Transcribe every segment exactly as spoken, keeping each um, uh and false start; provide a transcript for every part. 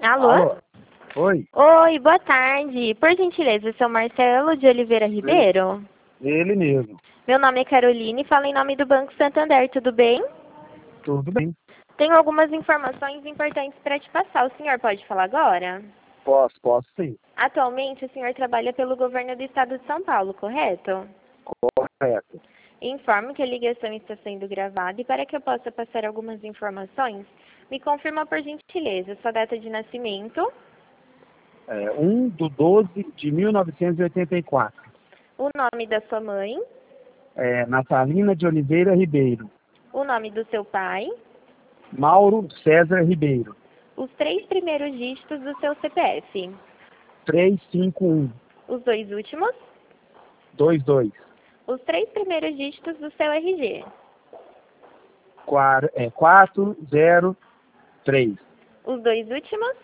Alô? Alô? Oi? Oi, boa tarde. Por gentileza, seu Marcelo de Oliveira Ribeiro? Ele mesmo. Meu nome é Caroline e falo em nome do Banco Santander, tudo bem? Tudo bem. Tenho algumas informações importantes para te passar. O senhor pode falar agora? Posso, posso sim. Atualmente, o senhor trabalha pelo governo do estado de São Paulo, correto? Correto. Informo que a ligação está sendo gravada e para que eu possa passar algumas informações, me confirma por gentileza sua data de nascimento, É, um do doze de mil novecentos e oitenta e quatro. o nome da sua mãe, É, Natalina de Oliveira Ribeiro. o nome do seu pai, Mauro César Ribeiro. os três primeiros dígitos do seu C P F, trezentos e cinquenta e um. os dois últimos, vinte e dois. os três primeiros dígitos do seu R G, Quar- É, quatrocentos e três. os dois últimos,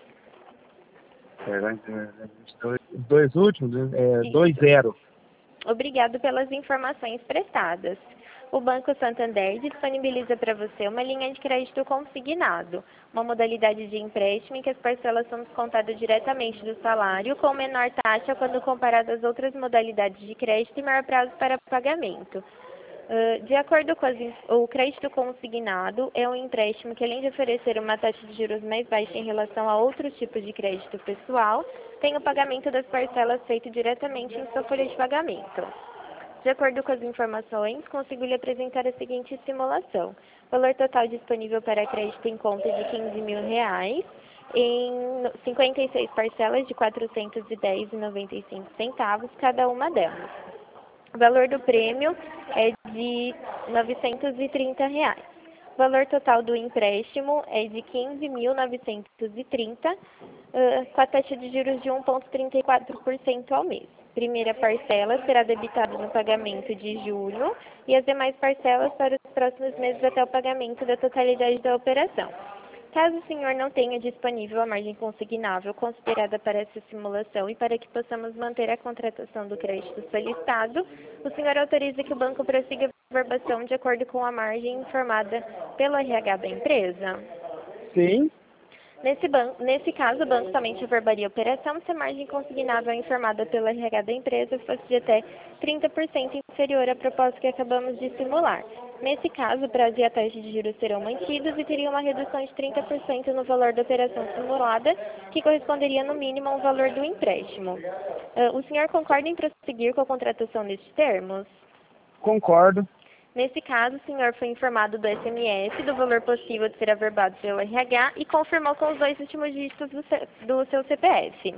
Os dois últimos, é, Isso. vinte. Obrigado pelas informações prestadas. O Banco Santander disponibiliza para você uma linha de crédito consignado, uma modalidade de empréstimo em que as parcelas são descontadas diretamente do salário, com menor taxa quando comparado às outras modalidades de crédito e maior prazo para pagamento. Uh, de acordo com as, o crédito consignado é um empréstimo que, além de oferecer uma taxa de juros mais baixa em relação a outros tipos de crédito pessoal, tem o pagamento das parcelas feito diretamente em sua folha de pagamento. De acordo com as informações, consigo lhe apresentar a seguinte simulação. Valor total disponível para crédito em conta de quinze mil reais, em cinquenta e seis parcelas de quatrocentos e dez reais e noventa e cinco centavos cada uma delas. O valor do prêmio é de novecentos e trinta reais. O valor total do empréstimo é de quinze mil novecentos e trinta, uh, com a taxa de juros de um vírgula trinta e quatro por cento ao mês. Primeira parcela será debitada no pagamento de julho e as demais parcelas para os próximos meses até o pagamento da totalidade da operação. Caso o senhor não tenha disponível a margem consignável considerada para essa simulação e para que possamos manter a contratação do crédito solicitado, o senhor autoriza que o banco prossiga a verbação de acordo com a margem informada pelo R H da empresa? Sim. Nesse, banco, nesse caso, o banco somente averbaria a operação se a margem consignável informada pelo R H da empresa fosse de até trinta por cento inferior à proposta que acabamos de simular. Nesse caso, o prazo e a taxa de juros serão mantidos e teria uma redução de trinta por cento no valor da operação simulada, que corresponderia no mínimo ao valor do empréstimo. Uh, o senhor concorda em prosseguir com a contratação nestes termos? Concordo. Nesse caso, o senhor foi informado do S M S do valor possível de ser averbado pelo R H e confirmou com os dois últimos dígitos do, seu, do seu C P F.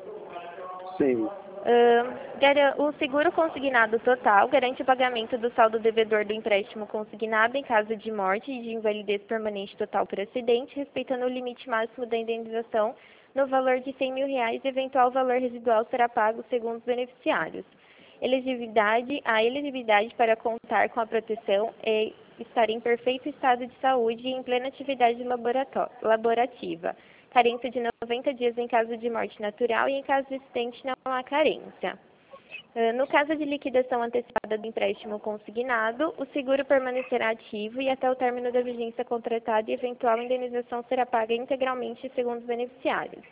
Sim. Uh, o seguro consignado total garante o pagamento do saldo devedor do empréstimo consignado em caso de morte e de invalidez permanente total por acidente, respeitando o limite máximo da indenização no valor de cem mil reais e eventual valor residual será pago segundo os beneficiários. Elegibilidade, a elegibilidade para contar com a proteção é estar em perfeito estado de saúde e em plena atividade laborativa. Carência de noventa dias em caso de morte natural e em caso de acidente não há carência. No caso de liquidação antecipada do empréstimo consignado, o seguro permanecerá ativo e até o término da vigência contratada e eventual indenização será paga integralmente segundo os beneficiários.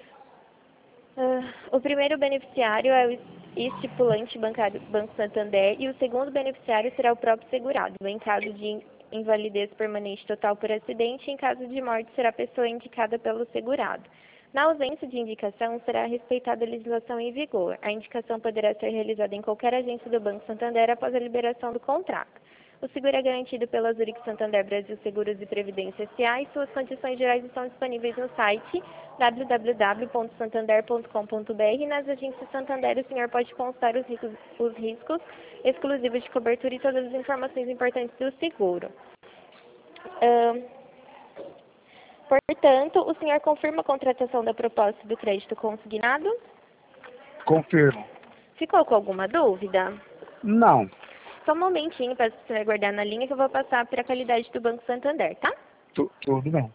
O primeiro beneficiário é o estipulante bancário Banco Santander e o segundo beneficiário será o próprio segurado, em caso de invalidez permanente total por acidente, em caso de morte será a pessoa indicada pelo segurado. Na ausência de indicação, será respeitada a legislação em vigor. A indicação poderá ser realizada em qualquer agência do Banco Santander após a liberação do contrato. O seguro é garantido pela Zurich Santander Brasil Seguros e Previdência S A e suas condições gerais estão disponíveis no site w w w ponto santander ponto com ponto b r e nas agências Santander o senhor pode constar os riscos, os riscos exclusivos de cobertura e todas as informações importantes do seguro. Um, portanto, o senhor confirma a contratação da proposta do crédito consignado? Confirmo. Ficou com alguma dúvida? Não. Só um momentinho para você aguardar na linha que eu vou passar para a qualidade do Banco Santander, tá? Tu, tudo bem.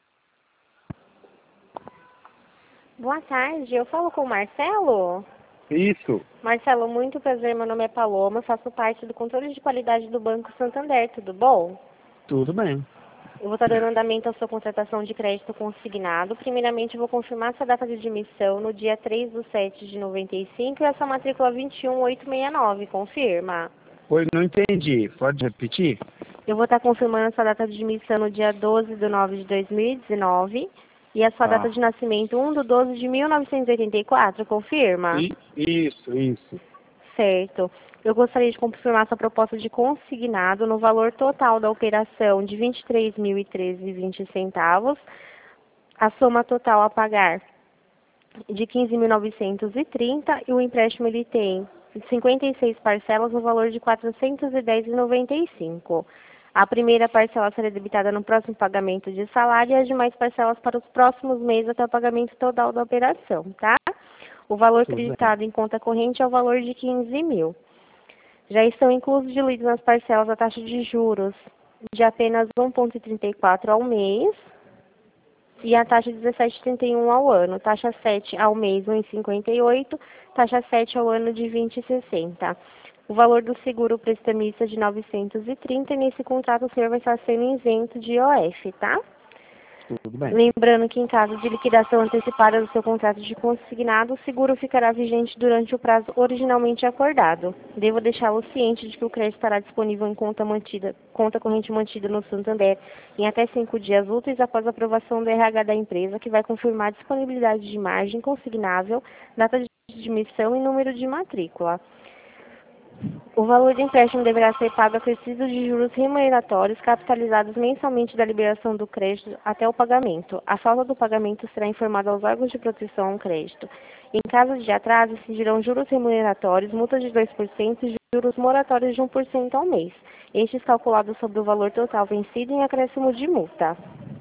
Boa tarde, eu falo com o Marcelo? Isso. Marcelo, muito prazer, meu nome é Paloma, faço parte do controle de qualidade do Banco Santander, tudo bom? Tudo bem. Eu vou estar dando andamento à sua contratação de crédito consignado. Primeiramente, eu vou confirmar sua data de admissão no dia três de sete de noventa e cinco e a sua matrícula vinte e um mil oitocentos e sessenta e nove, confirma? Oi, não entendi. Pode repetir? Eu vou estar confirmando a sua data de admissão no dia doze de nove de dois mil e dezenove e a sua data Tá. de nascimento um de doze de mil novecentos e oitenta e quatro, confirma? I- Isso, isso. Certo. Eu gostaria de confirmar sua proposta de consignado no valor total da operação de vinte e três mil e treze reais e vinte centavos. A soma total a pagar de quinze mil novecentos e trinta e o empréstimo ele tem cinquenta e seis parcelas no valor de quatrocentos e dez reais e noventa e cinco. A primeira parcela será debitada no próximo pagamento de salário e as demais parcelas para os próximos meses até o pagamento total da operação, tá? O valor Tudo bem. creditado em conta corrente é o valor de quinze mil. Já estão inclusos diluídos nas parcelas a taxa de juros de apenas um vírgula trinta e quatro ao mês e a taxa dezessete vírgula trinta e um ao ano. Taxa sete ao mês um vírgula cinquenta e oito, taxa sete ao ano de vinte vírgula sessenta. O valor do seguro prestamista é de novecentos e trinta e nesse contrato o senhor vai estar sendo isento de I O F, tá? Tudo bem. Lembrando que em caso de liquidação antecipada do seu contrato de consignado, o seguro ficará vigente durante o prazo originalmente acordado. Devo deixá-lo ciente de que o crédito estará disponível em conta mantida, conta corrente mantida no Santander em até cinco dias úteis após a aprovação do R H da empresa, que vai confirmar a disponibilidade de margem consignável, data de admissão e número de matrícula. O valor do empréstimo deverá ser pago acrescido de juros remuneratórios capitalizados mensalmente da liberação do crédito até o pagamento. A falta do pagamento será informada aos órgãos de proteção ao crédito. Em caso de atraso, incidirão juros remuneratórios, multas de dois por cento e juros moratórios de um por cento ao mês. Estes calculados sobre o valor total vencido em acréscimo de multa.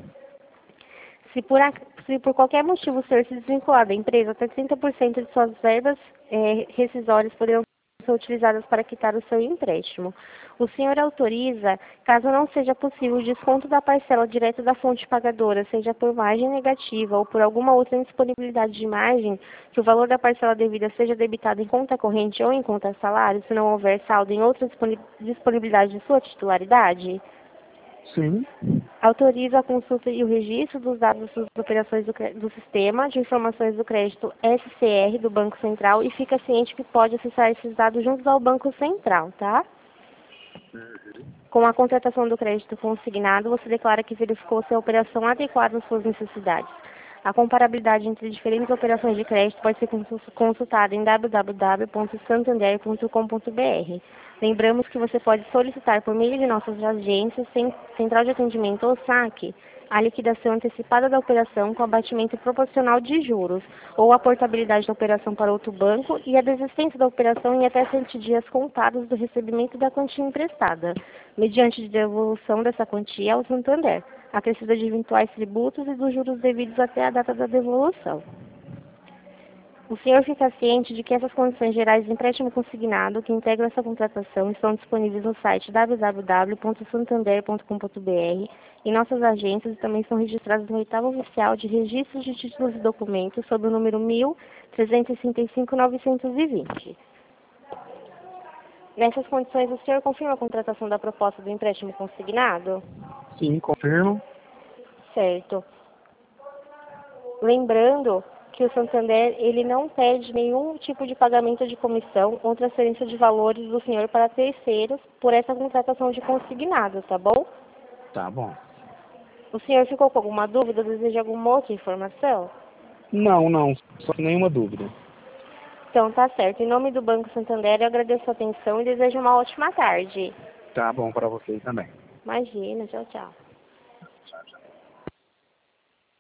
Se por, a, se por qualquer motivo o senhor se desvincular da empresa, até trinta por cento de suas verbas eh, rescisórias poderão ser utilizadas para quitar o seu empréstimo. O senhor autoriza, caso não seja possível o desconto da parcela direto da fonte pagadora, seja por margem negativa ou por alguma outra indisponibilidade de margem, que o valor da parcela devida seja debitado em conta corrente ou em conta salário, se não houver saldo em outra disponibilidade de sua titularidade? Sim. Autoriza a consulta e o registro dos dados das operações do, do Sistema de Informações do Crédito S C R do Banco Central e fica ciente que pode acessar esses dados juntos ao Banco Central, tá? Com a contratação do crédito consignado, você declara que verificou se a operação adequada às suas necessidades. A comparabilidade entre diferentes operações de crédito pode ser consultada em w w w ponto santander ponto com ponto b r. Lembramos que você pode solicitar por meio de nossas agências, Central de Atendimento ou saque, a liquidação antecipada da operação com abatimento proporcional de juros, ou a portabilidade da operação para outro banco e a desistência da operação em até cem dias contados do recebimento da quantia emprestada, mediante devolução dessa quantia ao Santander, acrescida de eventuais tributos e dos juros devidos até a data da devolução. O senhor fica ciente de que essas condições gerais de empréstimo consignado que integram essa contratação estão disponíveis no site w w w ponto santander ponto com ponto b r e nossas agências também estão registradas no oitavo oficial de registros de títulos e documentos sob o número mil trezentos e sessenta e cinco novecentos e vinte. Nessas condições, o senhor confirma a contratação da proposta do empréstimo consignado? Sim, confirmo. Certo. Lembrando que o Santander ele não pede nenhum tipo de pagamento de comissão ou transferência de valores do senhor para terceiros por essa contratação de consignado, tá bom? Tá bom. O senhor ficou com alguma dúvida? Deseja alguma outra informação? Não, não. Só nenhuma dúvida. Então tá certo. Em nome do Banco Santander, eu agradeço a atenção e desejo uma ótima tarde. Tá bom para vocês também. Imagina, tchau, tchau. Tchau, tchau.